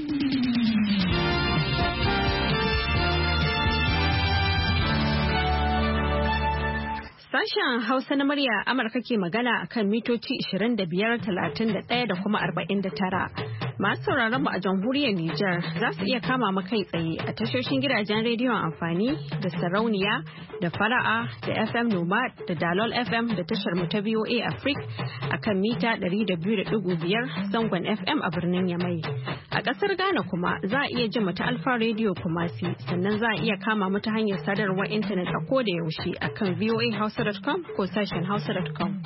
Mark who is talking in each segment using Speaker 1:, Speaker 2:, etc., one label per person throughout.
Speaker 1: Sashen Hausa na murya Amurka ke magana a kan mitoci 25, 31 da kuma 49. Masu sauraron mu a jamhuriyar Nijar za su iya kama mu kai tsaye a tashoshin gidajen rediyon amfani da sarauniya da fara'a da FM Nomad da Dalol FM da tashar mu ta VOA Africa a kan mita 200.5 zangon FM a birnin Yamai. A ƙasar Ghana kuma za a iya jin mu ta Alfa Radio Kumasi sannan za a iya kama mu ta hanyar sadarwar intanet a koda yaushe a kan voahausa.com ko sashen hausa.com.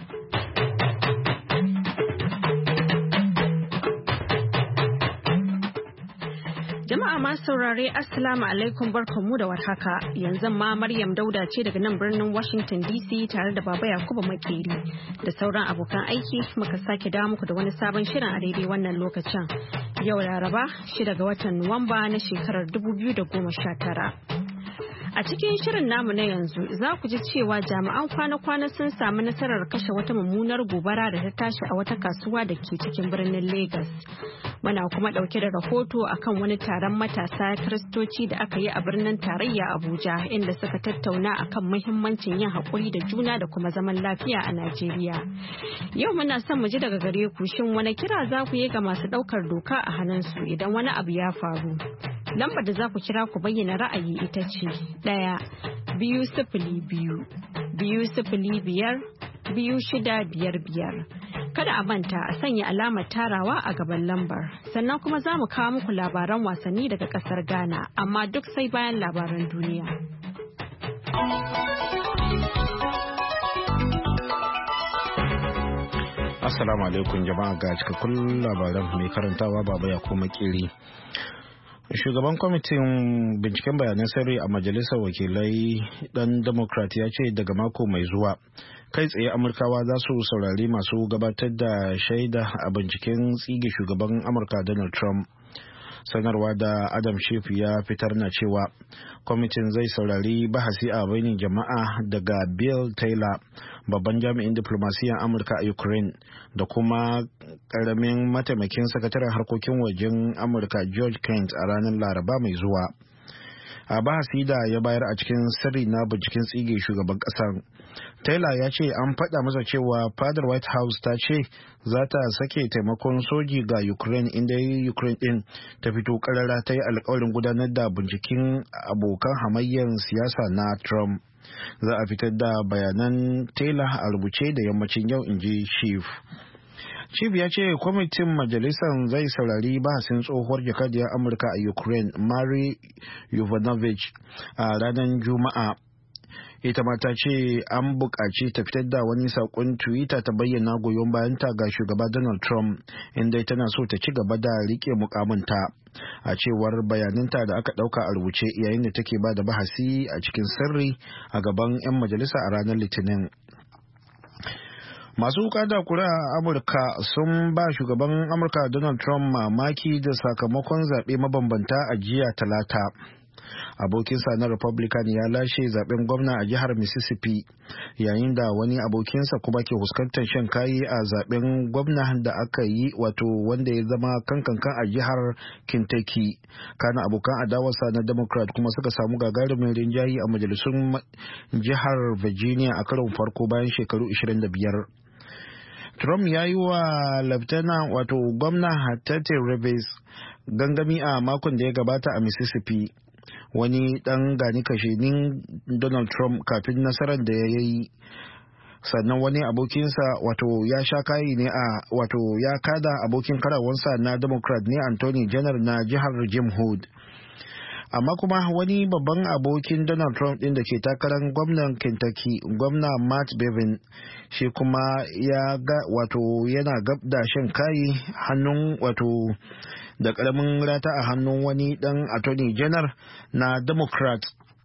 Speaker 1: Jama'a masu saurare Assalamu alaikum barkanmu da warhaka. Yanzu ma Maryam Dauda ce daga nan birnin Washington DC tare da Baba Yakubu Makeri da sauran abokan aiki muka sake dawo muku da wani sabon shirin a daidai wannan lokacin. Yau Laraba 6 ga watan Nuwamba na shekarar 2019. A cikin shirin namu na yanzu za ku ji cewa jami'an kwana-kwana sun samu nasarar kashe wata mummunar gobara da ta tashi a wata kasuwa da ke cikin birnin Legas. Muna kuma ɗauke da rahoto akan wani taron matasa Kiristoci da aka yi a birnin tarayya Abuja inda suka tattauna akan muhimmancin yin haƙuri da juna da kuma zaman lafiya a Najeriya. Yau muna son mu ji daga gare ku shin wani kira za ku yi ga masu ɗaukar doka a hannunsu idan wani abu ya faru. Lambar da za ku kira ku bayyana ra'ayi ita ce 1-202 205 2655. Kada a manta a sanya alamar tarawa a gaban lambar. Sannan kuma za mu kawo muku labaran wasanni daga ƙasar Ghana, amma duk sai bayan labaran duniya.
Speaker 2: Assalamu alaikum jama'a, ga cikakkun labaran mai karantawa Baba Yakubu Makeri. Shugaban kwamitin binciken bayanan sirri a majalisar wakilai dan Democrat ya ce daga mako mai zuwa kai tsaye Amurkawa za su saurari masu gabatar da shaida a binciken tsige shugaban Amurka Donald Trump. Sanarwa da Adam Schiff ya fitar na cewa kwamitin zai saurari bahasi a bainin jama'a daga Bill Taylor, babban jami'in diplomasiyyar Amurka a Ukraine, da kuma karamin mataimakin sakataren harkokin wajen Amurka George Kent a ranar Laraba mai zuwa. A bahasi da ya bayar a cikin sirri na binciken tsige shugaban kasar, Taylor ya ce an faɗa masa cewa fadar White House ta ce za ta sake taimakon soji ga Ukraine inda Ukraine din ta fito karara ta yi alkawarin gudanar da binciken abokan hamayyar siyasa na Trump. Za a fitar da bayanan Taylor a rubuce da yammacin yau, inji Chief. Chief ya ce kwamitin majalisar zai saurari bahasin tsohuwar jakadiyar Amurka a Ukraine Mary Yovanovich a ranar Juma'a. Ita ma ta ce an buƙaci ta fitar da wani saƙon Twitter ta bayyana goyon bayanta ga shugaba Donald Trump, inda tana so ta ci gaba da riƙe mukaminta. A cewar bayananta da aka ɗauka a rubuce yayin da take ba da bahasi a cikin sirri a gaban 'yan majalisa a ranar Litinin. Masu kada kura a Amurka sun ba shugaban Amurka Donald Trump mamaki da sakamakon zaɓe mabambanta a jiya Talata. Abokinsa na Republican ya lashe zaben gwamna a jihar Mississippi, yayin da wani abokinsa kuma ke fuskantar shan kayi a zaben gwamna da aka yi, wato wanda ya zama kankankan a jihar Kentucky. Kana abokan adawarsa na Democrat kuma suka samu gagarumin rinjayi a majalisun jihar Virginia a karon farko bayan shekaru 25. Trump ya yi wa Lieutenant wato gwamna Tate Reeves gangami a makon da ya gabata a Mississippi, wani dan gani kashenin Donald Trump kafin nasarar da ya yi. Sannan wani abokinsa wato ya sha kayi ne wato ya kada abokin karawansa na Democrat ne Anthony General na jihar Jim Hood. Amma kuma wani babban abokin Donald Trump din da ke takarar gwamnan Kentucky, gwamna Matt Bevin, shi kuma yana gab da shan kayi hannun wato da karamin rata a hannun wani dan attorney general na Democrat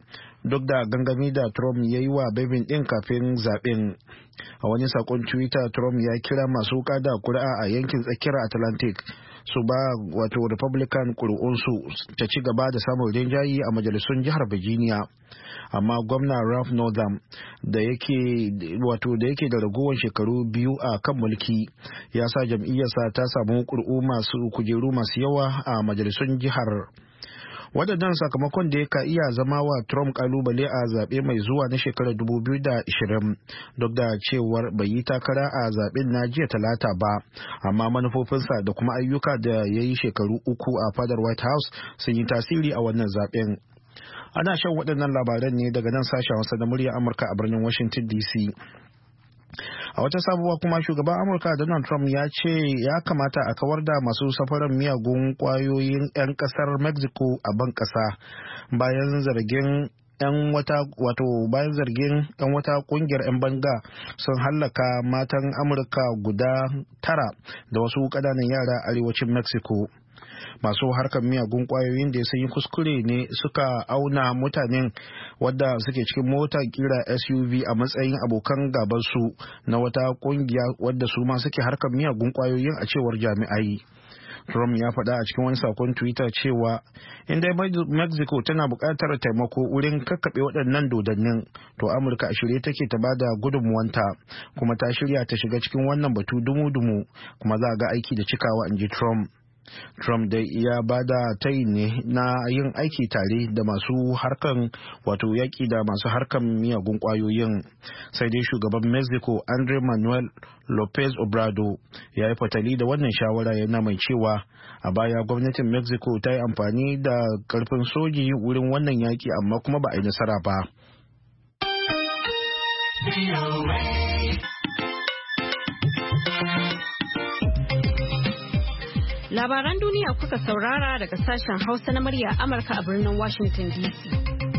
Speaker 2: duk da gangami da Trump ya yi wa Biden ɗin kafin zaɓen. A wani sakon Twitter, Trump ya kira masu kada kuri'a a yankin tsakiyar Atlantic su ba wato Republican kuri'unsu ta ci gaba da samun rinjayi a majalisun jihar Virginia. Amma gwamna Ralph Northam da yake da ragowar shekaru biyu a kan mulki ya sa jam'iyyarsa ta samu kujeru masu yawa a majalisun jihar. Waɗannan sakamakon da ka iya zama wa Trump kalubale a zaɓe mai zuwa na shekarar 2020 duk da cewar bai yi takara a zaɓen na jiya talata ba, amma manufofinsa da kuma ayyuka da ya yi shekaru uku a fadar White House sun yi tasiri a wannan zaɓen. Ana shan waɗannan labaran ne daga nan sashen Hausa da murya Amurka a birnin Washington DC. A wata sabuwa kuma shugaban Amurka Donald Trump ya ce ya kamata a kawar da masu safarar miyagun kwayoyin 'yan kasar Mexico a ban kasa bayan zargin 'yan wata kungiyar 'yan banga sun hallaka matan Amurka guda 9 da wasu ƙananan yara arewacin Mexico. Masu harkar miyagun kwayoyin da sun yi kuskure ne suka auna mutanen wadda suke cikin mota kira SUV a matsayin abokan gabansu na wata kungiya wadda su ma suke harkar miyagun kwayoyin a cewar jami'ai. Trump ya faɗa a cikin wani sakon Twitter cewa in dai Mexico tana buƙatar taimako wurin kakkaɓe waɗannan dodannin, to Amurka a shirye take ta bada gudunmuwanta, kuma ta shirya ta shiga cikin wannan batu dumu-dumu, kuma za a ga aiki da cikawa, in ji Trump. Trump dai ya bada tayi ne na yin aiki tare da masu harkan yaƙi da masu harkan miyagun ƙwayoyin, sai dai shugaban Mexico Andrés Manuel López Obrador ya yi fatali da wannan shawara, yana mai cewa a baya gwamnatin Mexico ta yi amfani da ƙarfin soji wurin wannan yaƙi amma kuma ba a yi nasara ba.
Speaker 1: Labaran duniya kuka saurara daga sashen Hausa na murya Amurka a birnin Washington DC.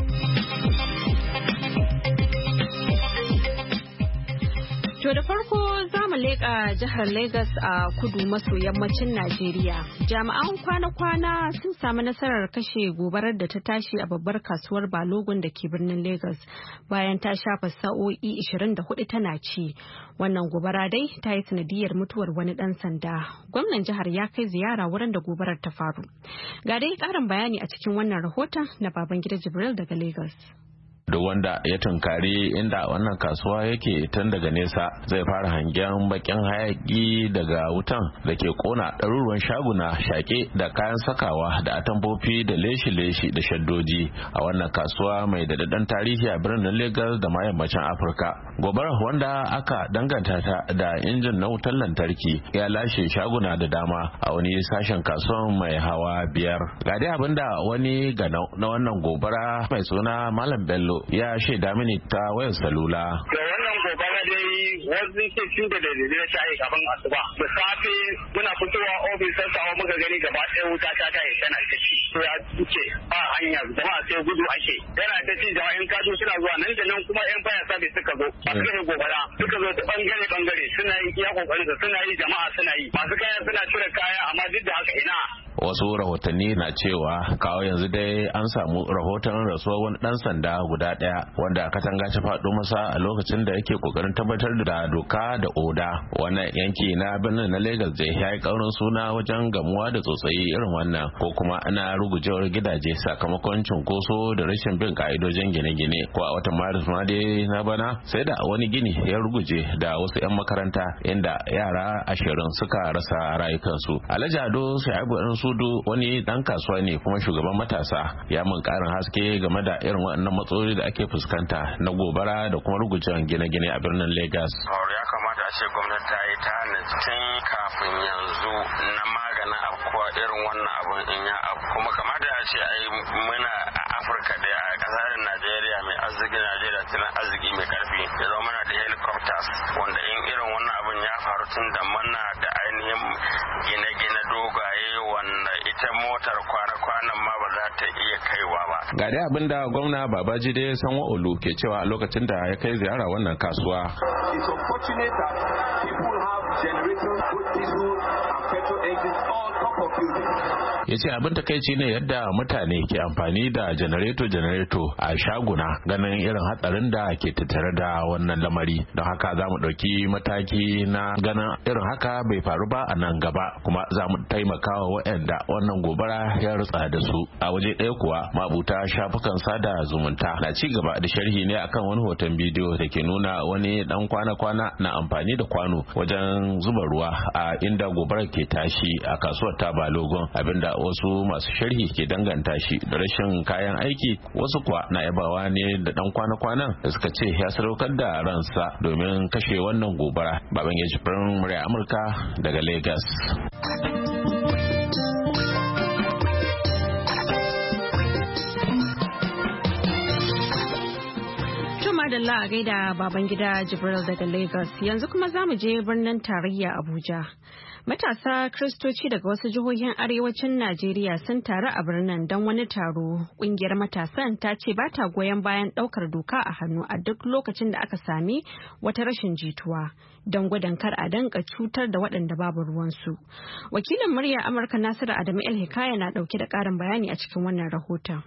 Speaker 1: To da farko za mu leƙa jihar Lagos a kudu maso yammacin Najeriya. Jami'an kwana-kwana sun samu nasarar kashe gobarar da ta tashi a babbar kasuwar Balogun da ke birnin Lagos bayan ta shafa sa'o'i 24 tana ci. Wannan gobara dai ta yi sanadiyar mutuwar wani ɗan sanda. Gwamnan jihar ya kai ziyara wurin da gobarar ta faru. Ga dai ƙarin bayani a cikin wannan rahoton na Babangida Jibril daga Lagos.
Speaker 3: Duk wanda ya tunkari inda wannan kasuwa yake tun daga nesa zai fara hangen bakin hayaki daga wutan da ke kona ɗaruruwan shaguna shaƙe da kayan sakawa da atamfofi da leshi-leshi da shaddoji a wannan kasuwa mai daɗaɗɗen tarihi a birnin Lagos da ma yammacin Afirka. Gobarar wanda aka danganta ta da injin na wutar lantarki ya lashe shaguna da dama a wani sashen kasuwan mai hawa 5. Ga dai abinda wani ganau na wannan gobara mai suna Malam Bello ya shaida mini ta wayar salula.
Speaker 4: Da wannan gobara dai wasu ke cin da dalilai shayi kafin asuba. Da safe muna fitowa ofis sassawa muka gani gaba ɗaya wuta ta tayi tana ta ci. To ya ce ba hanya jama'a sai gudu ake. Yana ta ci jama'a in kajo suna zuwa nan da nan kuma yan faya sabi suka zo. Bangare gobara suka zo ta bangare suna yin iya kokarin suna yi jama'a suna yi. Masu kaya suna cire kaya amma duk da haka ina.
Speaker 3: Wasu rahotanni na cewa kawo yanzu dai an samu rahoton rasuwar wani dan sanda guda daya wanda katanga ta faɗo masa a lokacin da yake kokarin tabbatar da doka da oda. Wannan yanki na birnin na Lagos da ya yi kaurin suna wajen gamuwa da tsotsayi irin wannan ko kuma ana rugujewar gidaje sakamakon cunkoso da rashin bin ka'idojin gine-gine. Ko a watan Maris ma dai na bana sai da wani gini ya ruguje da wasu 'yan makaranta inda yara 20 suka rasa rayukansu. Alhaji Ado Shaibu Sudu wani dan kasuwa ne kuma shugaban matasa ya mun karin haske game da irin waɗannan matsaloli da ake fuskanta na gobara da kuma rugujewan gine-gine a birnin Lagos.
Speaker 5: Ya kamata a ce gwamnati ta yi ta tun kafin yanzu na maganin afkuwa irin wannan abun in ya kuma kamata a ce ai muna a Afirka da a kasar Najeriya mai arziki Najeriya tunan arziki mai karfi ya zama mana da helicopters wanda in irin wannan abun ya faru tun da mana da ainihin gine-gine dogaye wanda ita motar kwana-kwanan ma ba za ta iya kaiwa ba.
Speaker 3: Ga dai abinda gwamna Babajide Sanwo-Olu ke cewa a lokacin da ya kai ziyara wannan kasuwa.
Speaker 6: It's unfortunate that people have generators with diesel and petrol engines on top of buildings.
Speaker 3: ya ce abin takaici ne yadda mutane ke amfani da janareto a shaguna ganin irin hatsarin da ke tattare da wannan lamari, don haka za mu ɗauki mataki na ganin irin haka bai faru ba a nan gaba, kuma za mu taimaka wa waɗanda wannan gobara ya rutsa da su. A waje ɗaya kuwa mabuta shafukan sada zumunta na ci gaba da sharhi ne akan wani hoton bidiyo da ke nuna wani dan kwana-kwana na amfani da kwano wajen zuba ruwa a inda gobarar ke tashi a kasuwar ta Balogun, abinda wasu masu sharhi ke danganta shi da rashin kayan aiki, wasu kuwa na yabawa ne da dan kwana-kwanan da suka ce ya sadaukar da ransa domin kashe wannan gobara. Babangeji Firin murya Amurka daga Lagos.
Speaker 1: Madalla a gaida Babangida Jibril daga Lagos. Yanzu kuma za mu je birnin tarayya Abuja. Matasa Kristoci daga wasu jihohin arewacin Najeriya sun taru a birnin don wani taro. Kungiyar matasan ta ce ba ta goyon bayan daukar doka a hannu a duk lokacin da aka sami wata rashin jituwa don gudun kar a danka cutar da waɗanda babu ruwansu. Wakilin murya Amurka Nasiru Adamu El Hikaya na ɗauke da ƙarin bayani a cikin wannan rahoton.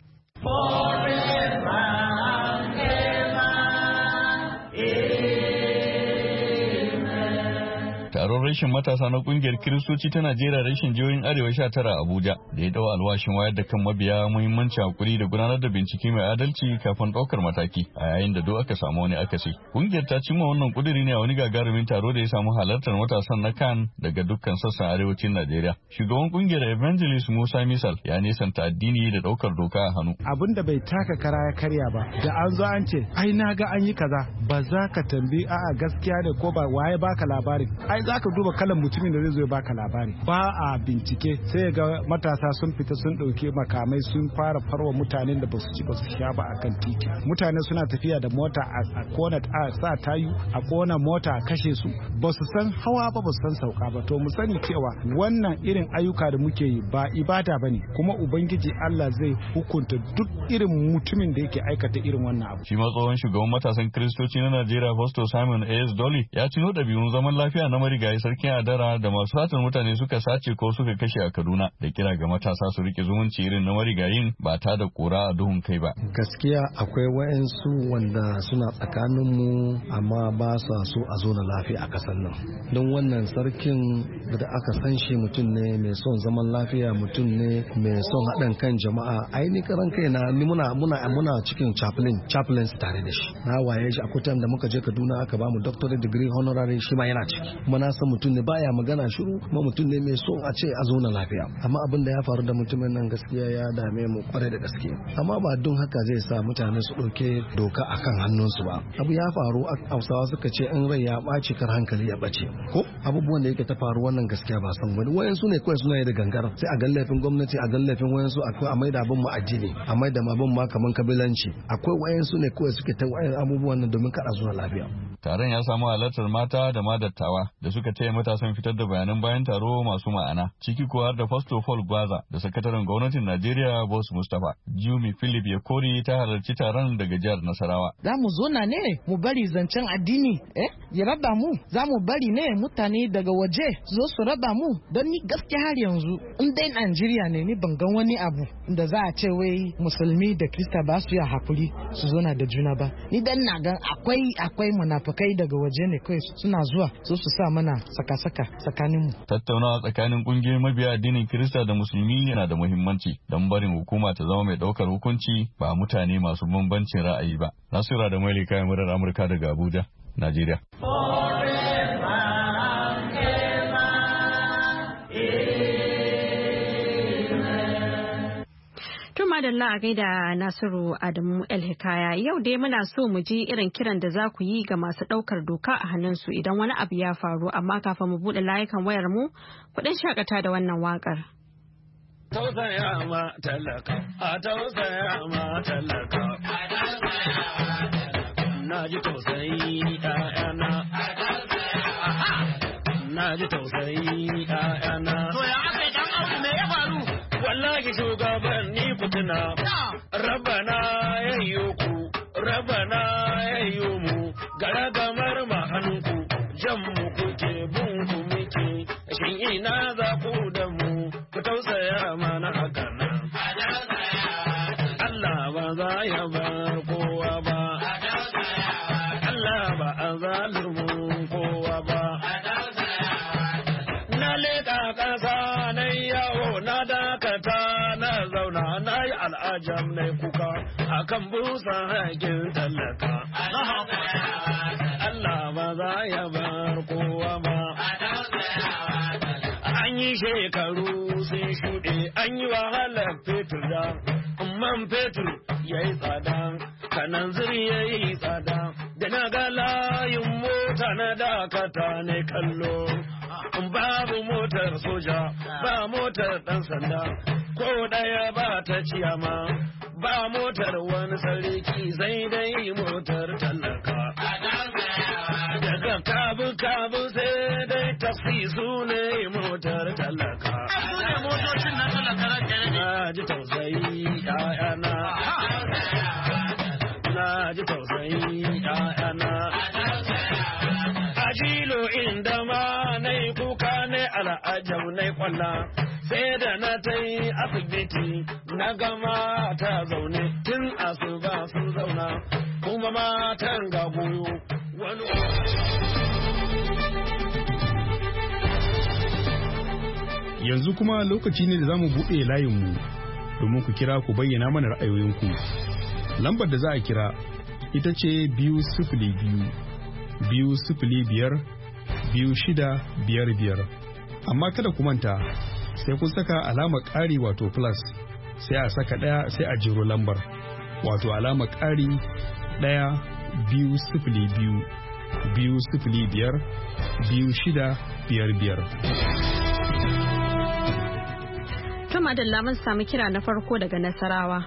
Speaker 7: Taron rashin matasa na kungiyar Kiristoci ta Najeriya rashin jihohin Arewa 19 Abuja da ya dawo alwashin wayar da kan mabiya muhimmanci hakuri da gudanar da bincike mai adalci kafin ɗaukar mataki a yayin da duk aka samu wani akasi. Kungiyar ta cimma wannan kuduri ne a wani gagarumin taro da ya samu halartar matasan na kan daga dukkan sassan arewacin Najeriya. Shugaban kungiyar Evangelist Musa Misal ya nisanta addini da ɗaukar doka a hannu.
Speaker 8: Abin da bai taka kara ya karya ba da an zo an ce ai na ga an yi kaza ba za ka tambayi a'a gaskiya ne ko ba waye baka labarin. Za ka duba kalan mutumin da zai zo ya baka labari. Ba a bincike sai ga matasa sun fita sun ɗauki makamai sun fara farwa mutanen da basu ci basu sha ba akan titi. Mutane suna tafiya da mota a kona a sa tayu a kona mota a kashe su basu san hawa ba basu san sauka ba. To mu sani cewa wannan irin ayyuka da muke yi ba ibada bane, kuma ubangiji Allah zai hukunta duk irin mutumin da yake aikata irin wannan abu.
Speaker 7: Shi ma tsohon shugaban matasan Kiristoci na Najeriya Pastor Simon A.S. Dolly ya cino ɗabi'un zaman lafiya na marigayi sarkin Adara da masu satar mutane suka sace ko suka kashe a Kaduna, da kira ga matasa su rike zumunci irin na marigayin ba ta da kura a duhun kai ba.
Speaker 9: Gaskiya akwai wa'ansu wanda suna tsakanin mu amma ba sa so a zo na lafiya a kasar nan. Don wannan sarkin da aka san shi mutum ne mai son zaman lafiya, mutum ne mai son haɗin kan jama'a. Aini karan kai na ni muna cikin chaplains tare da shi. Na waye shi a kutan da muka je Kaduna aka ba mu doctorate degree honorary, shi ma yana ciki. Kuma na san mutum ne baya magana shiru, kuma mutum ne mai son a ce a zo na lafiya. Amma abin da ya faru da mutumin nan gaskiya ya dame mu kwarai da gaske. Amma ba don haka zai sa mutane su ɗauke doka akan hannunsu ba. Abu ya faru, Hausawa suka ce in rai ya ɓaci kar hankali ya ɓace. Ko abubuwan da yake ta faru wannan gaskiya ba san wani. Wayansu ne kawai suna yi da gangara. Sai a ga laifin gwamnati, a ga laifin wayansu, akwai a maida abin mu addini, a maida abin ma kaman kabilanci. Akwai wayansu ne kawai suke ta wayan abubuwan nan domin kada zuwa lafiya.
Speaker 7: Taron ya samu halartar mata da ma dattawa da suka taya matasan fitar da bayanan bayan taro masu ma'ana, ciki ko har da Pastor Paul Gwaza da sakataren gwamnatin Najeriya Boss Mustapha. Jumi Philip Yakori ta halarci taron daga jihar Nasarawa.
Speaker 10: Za mu zo na ne mu bari zancen addini ya raba mu, za mu bari ne mutane daga waje zo su raba mu, don ni gaskiya har yanzu in dai Najeriya ne ni ban gan wani abu da za a ce wai musulmi da Krista ba su yi hakuri su zo na da juna ba. Ni dan na gan akwai munafukai daga waje ne kai suna zuwa su sa mana saka-saka tsakanin mu.
Speaker 7: Tattaunawa tsakanin kungiyoyin mabiya addinin Kirista da Musulmi yana da muhimmanci don barin hukuma ta zama mai daukar hukunci ba mutane masu bambancin ra'ayi ba. Nasira da Maili kayan murar Amurka daga Abuja, Najeriya.
Speaker 1: Madalla a gaida Nasiru Adamu El Hikaya. Yau dai muna so mu ji irin kiran da za ku yi ga masu ɗaukar doka a hannunsu idan wani abu ya faru, amma kafin mu buɗe layukan wayar mu kuɗin shakata da wannan waƙar.
Speaker 11: Tausaya ma talaka, a tausaya ma talaka, na ji tausayi ɗayana, na ji tausayi ɗayana. To ya aka yi ɗan abu me ya faru? Wallahi shugabanni kutuna, rabana yayyo ku, rabana yayyo mu, gara gamar mahanku, jan mu kuke bin ku muke, shin ina za ku da mu, ku tausaya ƙara mana hakan nan. Allah ba za ya bar kowa ba. Allah ba a zalurmun kowa ba. Na leƙa ƙasa na yawo na dakata na zauna na yi al'ajam na kuka akan busa haƙin tallaka. Allah ba za ya bar kowa ba. An yi shekaru sun shuɗe an yi wahalar fetur da man fetur ya yi tsada kanan zuri ya yi tsada da na ga layin mota na dakata ne kallo babu motar soja ba motar ɗan sanda ko ɗaya ba ta ciyama ba motar wani sarki sai dai motar talaka. Daga kabu sai dai taksi su ne motar talaka. Motocin na talaka na ji tausayi ƴaƴana. Na ji tausayi ƴaƴana. Ajilo inda ma na yi kuka ne al'ajau na yi kwalla. Sai da na ta yi asibiti na gama ta zaune tun asuba sun zauna kuma matan ga goyo wani.
Speaker 12: Yanzu kuma lokaci ne da za mu buɗe layinmu domin ku kira ku bayyana mana ra'ayoyinku. Lambar da za a kira ita ce 202-205-2655. Amma kada ku manta sai kun saka alamar ƙari wato plus sai a saka ɗaya sai a jiro lambar wato alamar ƙari 1-2-0-2-05-2655.
Speaker 1: Tuma da lamun sami kira na farko daga Nasarawa.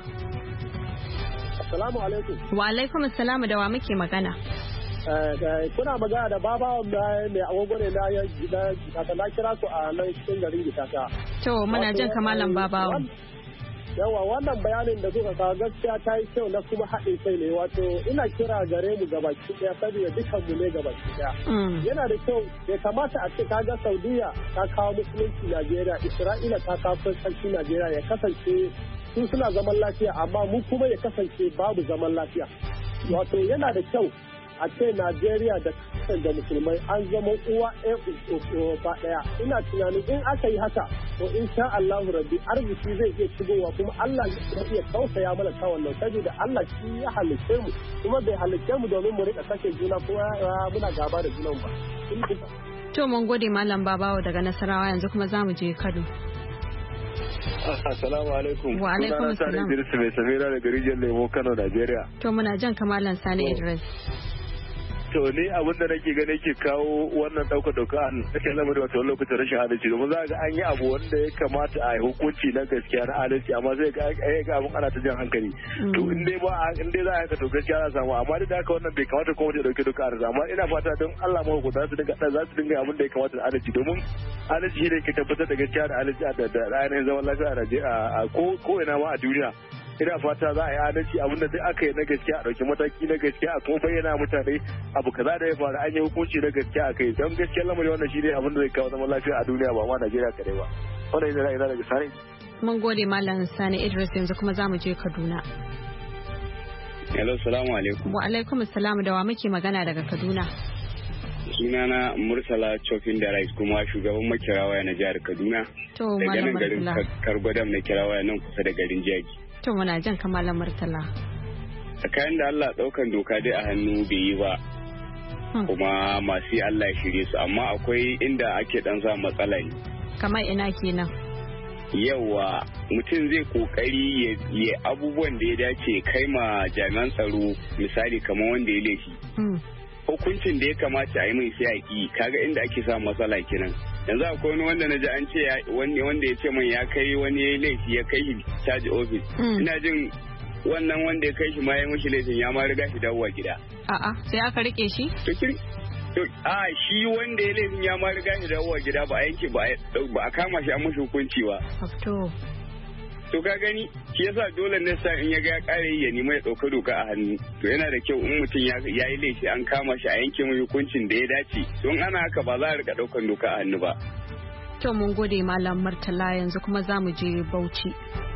Speaker 13: Assalamu alaikum.
Speaker 1: Wa alaikum assalamu, da wa muke magana?
Speaker 13: Kuna magana da babawan mai agogo ne na kira ku a nan cikin garin Gitata.
Speaker 1: To muna jin kamalan babawan.
Speaker 13: Yawa wannan bayanin da kuka kawo gaskiya ta yi kyau na kuma haɗin kai ne, wato ina kira gare mu gabaki ɗaya saboda dukkan mu ne gabaki ɗaya. Yana da kyau, bai kamata a ce kaga Saudiya ta kawo musulunci Najeriya, Isra'ila ta kawo sarki Najeriya, ya kasance su suna zaman lafiya amma mu kuma ya kasance babu zaman lafiya. Wato yana da kyau a ce Najeriya da kasar da musulmai an zama uwa ba ɗaya. Ina tunanin in aka yi haka to in sha Allahu rabbi arziki zai iya shigowa kuma Allah ya iya tausaya mana ta wannan saboda Allah shi ya halicce mu kuma bai halicce mu domin mu rika kashe juna ko muna gaba da junan ba.
Speaker 1: To mun gode Malam Babawo daga Nasarawa, yanzu kuma za mu je Kano.
Speaker 14: Assalamu alaikum.
Speaker 1: Wa alaikum assalam.
Speaker 14: Idris mai Samira daga rijiyar Lemo Kano, Najeriya.
Speaker 1: To muna jan kamalan Sani Idris.
Speaker 14: To ni abin da nake gane ke kawo wannan ɗaukar doka a cikin lamarin wata wani lokacin rashin adalci, domin za ga an yi abu wanda ya kamata a yi hukunci na gaskiya na adalci amma zai ga abin ana ta jan hankali. To in dai za a yanka to gaskiya za a samu, amma duk da haka wannan bai kamata kuma ta dauke doka a amma ina fata don Allah ma za su dinga abin da ya kamata da adalci, domin adalci shi ne ke tabbatar da gaskiya da adalci da ainihin zaman lafiya a ko ina ma a duniya. Ina fata za a yi adalci abinda duk aka yi na gaskiya a ɗauki mataki na gaskiya a kuma bayyana mutane abu kaza da ya faru an yi hukunci na gaskiya a kai, don gaskiyar lamari wannan shi ne abinda zai kawo zaman lafiya a duniya ba ma Najeriya kadai ba. Wannan yana ra'ayi daga Sani.
Speaker 1: Mun gode Malam Sani Idris, yanzu kuma za mu je Kaduna.
Speaker 15: Hello, salamu alaikum.
Speaker 1: Wa alaikum assalam, da wa muke magana daga Kaduna?
Speaker 15: Sunana Murtala Chofin da Rice, kuma shugaban makirawaya na jihar Kaduna.
Speaker 1: To
Speaker 15: daga nan garin Kargodam na kirawaya nan kusa da garin Jagi.
Speaker 1: To muna jan kamalan Murtala.
Speaker 15: Tsakanin da Allah ɗaukan doka dai a hannu bai yi ba. Kuma masu yi Allah ya shirye su, amma akwai inda ake dan sa matsala ne.
Speaker 1: Kamar ina kenan.
Speaker 15: Yawa mutum zai kokari ya abubuwan da ya dace kai ma jami'an tsaro, misali kamar wanda ya laifi. Hukuncin da ya kamata a yi mai sai a ki, kaga inda ake samun matsala kenan. Yanzu akwai wani wanda na ji an ce wanda ya ce man ya kai wani laifi ya kai shi caji ofis. Ina jin wannan wanda ya kai shi ma ya mashi laifin ya ma riga shi dawowa gida.
Speaker 1: A'a sai aka rike shi?
Speaker 15: Shi wanda ya laifin ya ma riga shi dawowa gida ba a yanke ba a kama shi an mashi hukunci ba. To ka gani shi yasa dole ne sa in ya ga kare ya nima ya dauka doka a hannu. To yana da kyau in mutum ya yi laifi an kama shi a yanke mai hukuncin da ya dace. Don ana haka ba za a rika daukan doka a hannu ba.
Speaker 1: To mun gode Malam Murtala, yanzu kuma za mu je Bauchi.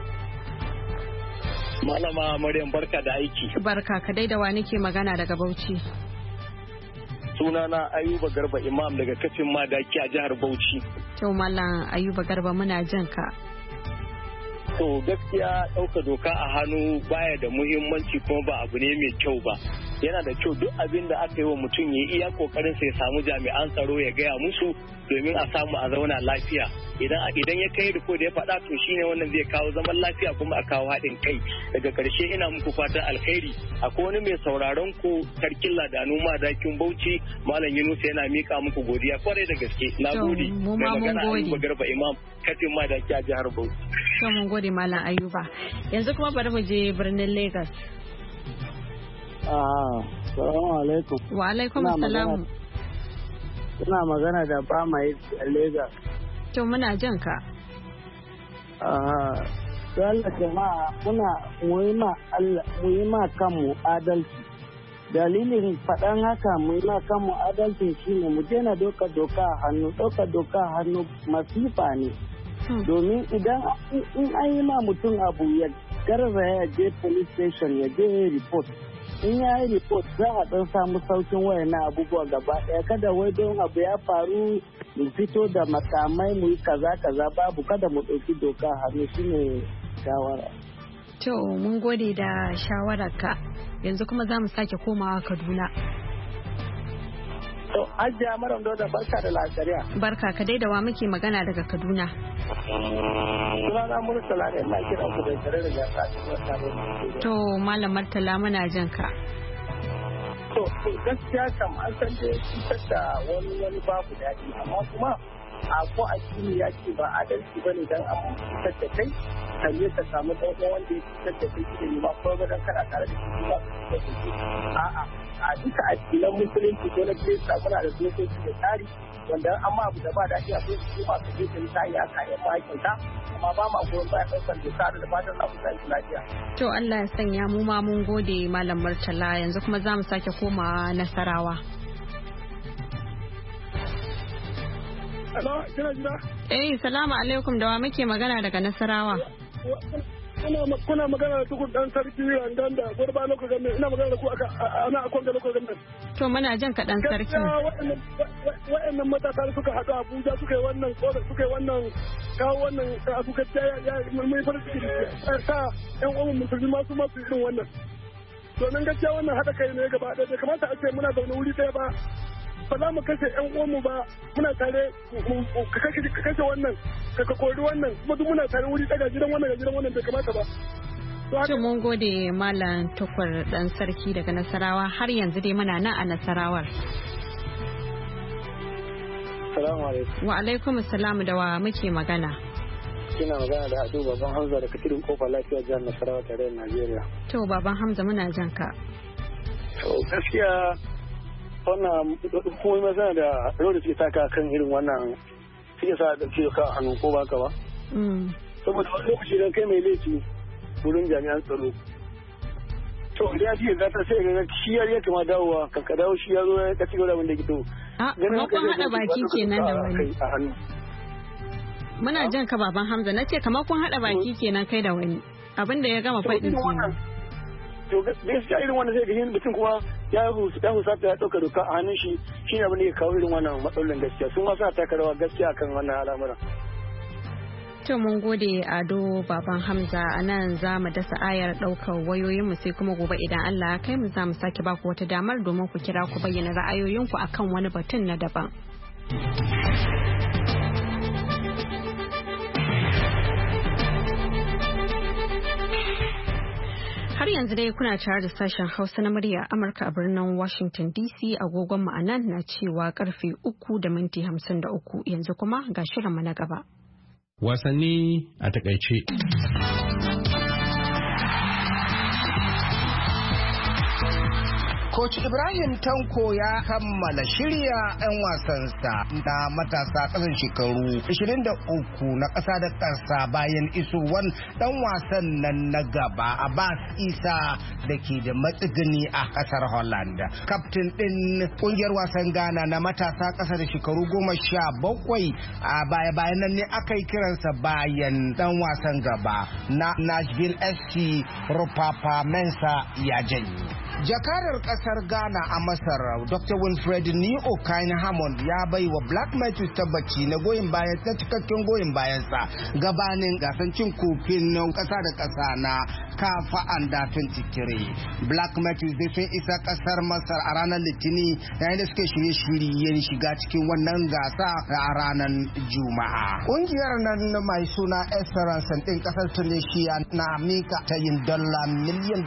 Speaker 16: Malama Maryam barka da aiki.
Speaker 1: Barka ka dai, da wa nake magana daga Bauchi?
Speaker 16: Sunana Ayuba Garba Imam daga kafin Madaki a jihar Bauchi.
Speaker 1: To Malam Ayuba Garba muna jin ka.
Speaker 16: To gaskiya ɗauka doka a hannu baya da muhimmanci kuma ba abu ne mai kyau ba. Yana da kyau duk abin da aka yi wa mutum ya iya kokarin sai samu jami'an tsaro ya gaya musu domin a samu a zauna lafiya. Idan ya kai riko da ya faɗa to shine wannan zai kawo zaman lafiya kuma a kawo haɗin kai. Daga ƙarshe ina muku fatan alkhairi. Akwai wani mai sauraron ku Sarkin Ladanu Madakin Bauchi Malam Yunus yana mika muku godiya kwarai da gaske. Na gode. Mai magana Ayuba Garba Imam kafin Madaki a jihar Bauchi.
Speaker 1: To mun gode Malam Ayuba. Yanzu kuma bari mu je birnin Lagos.
Speaker 17: Salamu alaikum.
Speaker 1: Wa alaikum salam.
Speaker 17: Ina magana da Bamayi a Lagos.
Speaker 1: To muna jan ka.
Speaker 17: Allah jama'a mu yi ma kanmu adalci. Dalilin faɗan haka mu yi ma kanmu adalci shine mu daina doka doka a hannu masifa ne. Domin idan in an yi ma mutum abu ya garzaya ya je police station ya je report. In ya yi report za a ɗan samu saukin wayannan abubuwa gaba ɗaya, kada wai don abu ya faru mu fito da makamai mu yi kaza babu, kada mu ɗauki doka hannu shine shawara.
Speaker 1: To mun gode da shawararka. Yanzu kuma za mu sake komawa Kaduna.
Speaker 13: To Hajiya Maryam Dauda barka da lafiya.
Speaker 1: Barka ka dai, da wa muke magana daga Kaduna?
Speaker 13: Sunana Murtala ne, ina kira ku da tare da gasa.
Speaker 1: To Malam Murtala muna jin ka.
Speaker 13: To gaskiya kam an san da cutar da wani babu daɗi, amma kuma a ko addini ya ce ba adalci bane dan abu cutar da kai kalle ka samu ɗan wanda ya cutar da kai shi ne ba ko ba dan kana tare da shi ba. A'a a duka addinan musulunci ko na kirista muna da dokoki da tsari wanda amma abu da ba daɗi a kai su masu jirgin ta yi aka yi mahakinta amma ba ma goyon bayan ɗaukar doka da fatan za ku sami lafiya.
Speaker 1: To Allah ya sanya mu ma mun gode Malam Murtala. Yanzu kuma za mu sake komawa Nasarawa.
Speaker 13: Hello, kina jira?
Speaker 1: Salamu alaikum, da wa muke magana daga Nasarawa?
Speaker 13: Kuna magana da tukun dan sarki randan da gurba lokacin gamin, ina magana da ku ana akwai da lokacin gamin.
Speaker 1: To muna jan ka dan sarki.
Speaker 13: Wa'annan matasa suka haɗu Abuja suka yi wannan kawo wannan abu gaskiya ya mai farin ciki sa ƴan uwan musulmi masu irin wannan. To nan gaskiya wannan haɗa kai ne gaba ɗaya, bai kamata a ce muna zaune wuri ɗaya ba. Ba za mu kashe ƴan uwanmu ba, muna tare ka kashe wannan ka kori wannan kuma duk muna tare wuri ɗaya, gidan wannan bai kamata ba.
Speaker 1: To mun gode Malam Tukur dan sarki daga Nasarawa. Har yanzu dai muna nan a Nasarawar.
Speaker 17: Assalamu alaikum.
Speaker 1: Wa alaikum assalam, da wa muke magana?
Speaker 17: Kina magana da Ado Baban Hamza daga Katirin Kofar Lafiya jihar Nasarawa tare da Najeriya.
Speaker 1: To Baban Hamza muna jan ka.
Speaker 17: To gaskiya wannan hukumomi masana da rawar da suke taka kan irin wannan suke sa da ke ka hannu ko baka ba. Saboda wani lokaci don kai mai laifi wurin jami'an tsaro. To idan ya za ta sai ga shi ya kama dawowa ka dawo shi ya zo ya kaci gaba abin da ke to.
Speaker 1: Kuma kun haɗa baki kenan da wani. Muna jan ka Baban Hamza, na ce kamar kun haɗa baki kenan kai da wani. Abin da ya gama faɗi kenan.
Speaker 17: To gaskiya irin wannan zai ga yin mutum kuma ya husata ya ɗauka doka a hannun shi shine abin da ya kawo irin wannan matsalolin gaskiya sun wasa taka rawa gaskiya kan wannan al'amuran.
Speaker 1: To mun gode Ado Baban Hamza, a nan za mu dasa ayar ɗaukar wayoyinmu sai kuma gobe idan Allah ya kai mu za mu sake baku wata damar domin ku kira ku bayyana ra'ayoyinku akan wani batun na daban. Har yanzu dai kuna tare da sashen Hausa na murya Amurka a birnin Washington DC, agogon ma'anan na cewa karfe 3:53 yanzu kuma ga shirinmu na gaba.
Speaker 18: Wasanni a takaice.
Speaker 19: Coach Ibrahim Tanko ya kammala shirya 'yan wasansa na matasa ƙasan shekaru 23 na ƙasa da ƙasa bayan isowar ɗan wasan nan na gaba Abbas Isa da ke da matsigini a ƙasar Holland. Kaftin ɗin ƙungiyar wasan Ghana na matasa ƙasa da shekaru 17 a baya-bayan nan ne aka yi kiransa bayan ɗan wasan gaba na Nashville SC Rupapa Mensah ya janye. Jakarar kasar Ghana a Masar Dr. Wilfred Nio Kain Hammond ya bai wa Black Matthews tabbaci na goyin bayan ta cikakken goyin bayansa gabanin gasan cin kofin na kasa da kasa na kafa anda 23. Black Matthews dai sun isa kasar Masar a ranar Litinin yayin da suke shirye-shiryen shiga cikin wannan gasa a ranar Juma'a. Kungiyar nan mai suna Esperance din kasar Tunisia na mika ta yin dala miliyan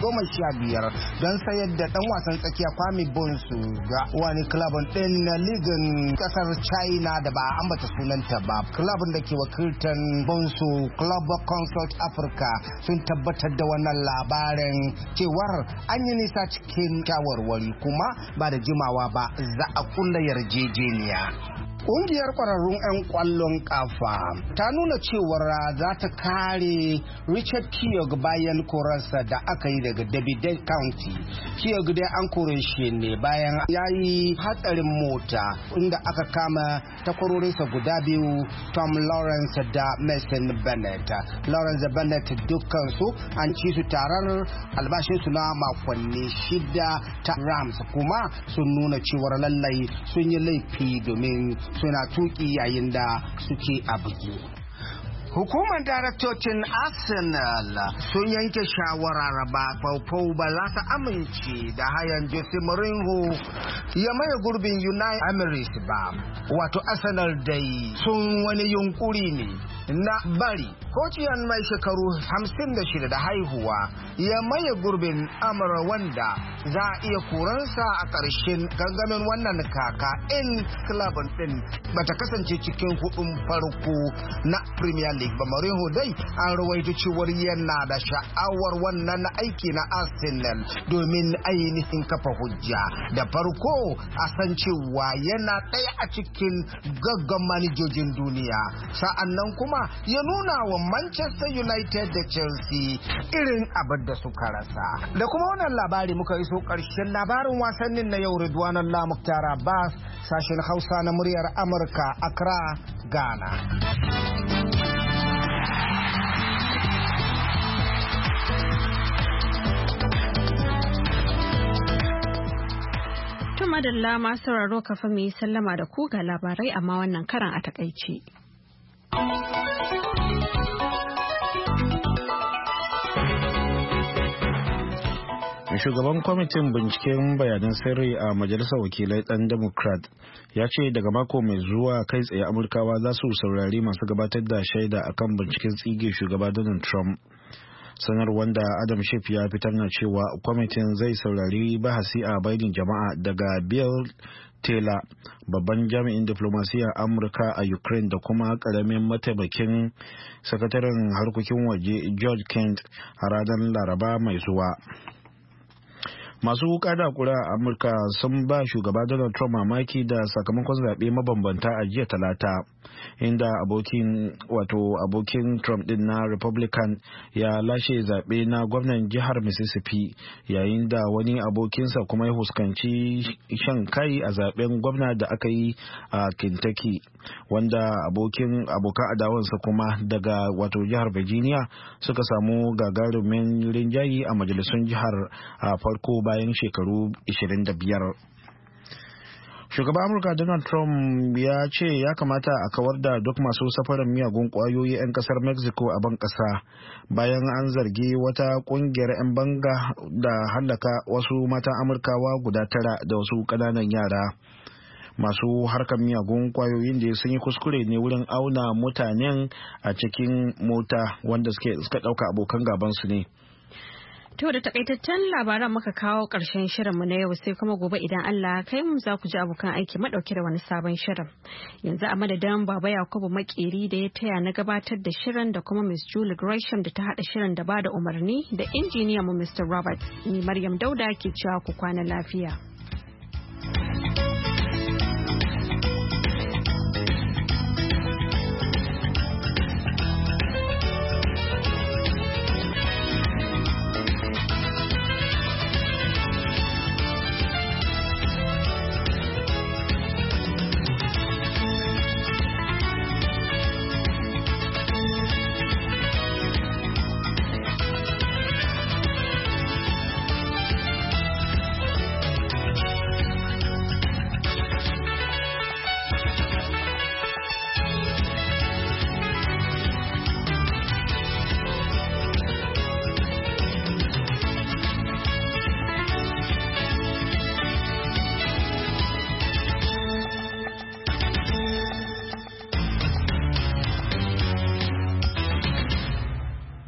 Speaker 19: 15 don sayar da dan wasan tsakiya Kwame Bonsu ga wani klabin din na ligin kasar China da ba ambata sunanta ba. Klabin da ke wakiltan Bonsu Club Consult Africa sun tabbatar da wannan labarin cewar an yi nisa cikin shawarwari kuma ba da jimawa ba za a kulla yarjejeniya. Ƙungiyar ƙwararrun 'yan ƙwallon ƙafa ta nuna cewar za ta kare Richard Keogh bayan korarsa da aka yi daga David County. Keogh dai an kore shi ne bayan ya yi hatsarin mota inda aka kama takwarorinsa guda biyu Tom Lawrence da Mason Bennett. Lawrence da Bennett dukkansu an ci su tarar albashinsu na makonni 6 ta Rams kuma sun nuna cewar lallai sun yi laifi domin suna tuki yayin da suke a bugi. Hukumar daraktocin Arsenal sun yanke shawarar ba za ta amince da hayan Jose Mourinho ya maye gurbin Unai Emery ba. Wato Arsenal dai sun wani yunkuri ne na bari kociyan mai shekaru 56 da haihuwa ya maye gurbin Amara wanda za a iya kuransa a ƙarshen gangamin wannan kaka in klabin din bata kasance cikin hudun farko na Premier League ba. Mourinho dai an rawaito cewar yana da sha'awar wannan aiki na Arsenal domin ainihin kafa hujja da farko a san cewa yana ɗaya a cikin gaggan manijojin duniya, sa'annan kuma ya nuna wa Manchester United da Chelsea irin abin da suka rasa. Da kuma wannan labari muka iso ƙarshen labarin wasannin na yau. Ridwanullah Muktar Abbas, sashen Hausa na muryar Amurka, Accra, Ghana.
Speaker 1: Madalla masu sauraro kafa mai sallama da ku ga labarai amma wannan karan a takaice.
Speaker 2: Shugaban kwamitin binciken bayanan sirri a majalisar wakilai ɗan Democrat ya ce daga mako mai zuwa kai tsaye Amurkawa za su saurari masu gabatar da shaida akan binciken tsige shugaba Donald Trump. Sanar wanda Adam Schiff ya fitar na cewa kwamitin zai saurari bahasi a bainin jama'a daga Bill Taylor, babban jami'in diplomasiyyar Amurka a Ukraine, da kuma karamin mataimakin sakataren harkokin waje George Kent a ranar Laraba mai zuwa. Masu wuka da kura a Amurka sun ba shugaba Donald Trump mamaki da sakamakon zaɓe mabambanta a jiya Talata, inda abokin Trump din na Republican ya lashe zaɓe na gwamnan jihar Mississippi, yayin da wani abokinsa kuma ya fuskanci shan kai a zaɓen gwamna da aka yi a Kentucky, wanda abokan adawansa kuma daga jihar Virginia suka samu gagarumin rinjayi a majalisun jihar a farko bayan shekaru 25. Shugaban Amurka Donald Trump ya ce ya kamata a kawar da duk masu safarar miyagun kwayoyi 'yan kasar Mexico a ban kasa bayan an zargi wata kungiyar 'yan banga da hallaka wasu matan Amurkawa guda 9 da wasu kananan yara. Masu harkar miyagun kwayoyin da sun yi kuskure ne wurin auna mutanen a cikin mota wanda suka dauka abokan gabansu ne.
Speaker 1: To da takaitaccen labaran muka kawo ƙarshen shirinmu na yau sai kuma gobe idan Allah kai mu za ku ji abokan aiki madauke da wani sabon shirin. Yanzu a madadin Baba Yakubu Makeri da ya taya na gabatar da shirin da kuma Miss Julie Gresham da ta haɗa shirin da bada umarni da injiniyan mu Mr. Robert. Ni Maryam Dauda ke cewa ku kwana lafiya.